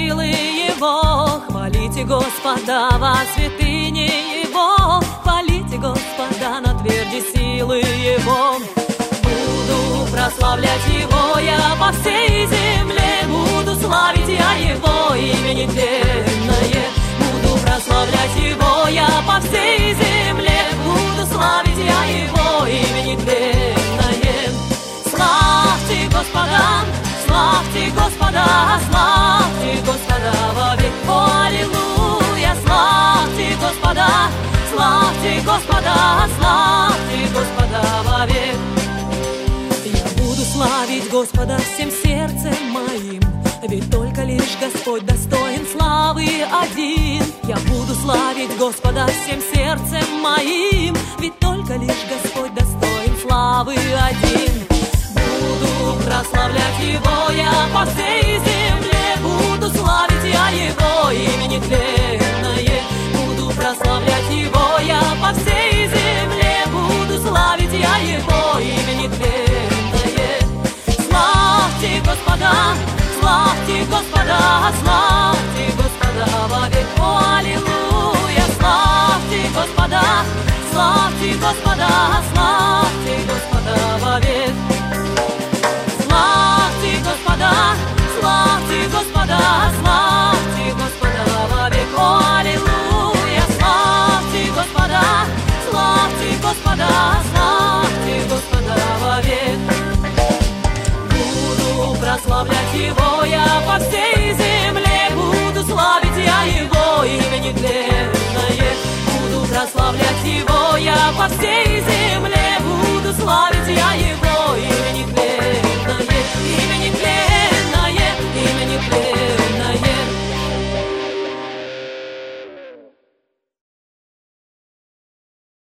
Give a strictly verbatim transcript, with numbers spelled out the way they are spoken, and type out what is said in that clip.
силы Его. Хвалите Господа во святыне Его, хвалите Господа на тверди силы Его. Буду прославлять Его я по всей земле, буду славить я Его имя нетленное. Буду прославлять Его я по всей земле, буду славить я Его имя нетленное. Славьте Господа, славьте Господа, славьте Господа вовек, аллилуйя. Славьте Господа, славьте Господа, славьте Господа вовек. Я буду славить Господа всем сердцем моим, ведь только лишь Господь достоин славы один. Я буду славить Господа всем сердцем моим, ведь только лишь Господь достоин славы один. Буду прославлять Его я по всей земле, буду славить я Его имя нетленное. Буду прославлять Его я по всей земле, буду славить я Его имя нетленное. Славьте Господа, славьте Господа, славьте Господа вовек, аллилуйя. Славьте Господа, славьте Господа, славьте Господа вовек. Славьте Господа, славьте Господа, славьте Господа вовек, аллилуйя. Славьте Господа, славьте Господа, славьте Господа вовек. Буду прославлять Его я по всей земле, буду славить я Его имя нетленное. Буду прославлять Его я по всей земле, буду славить я Его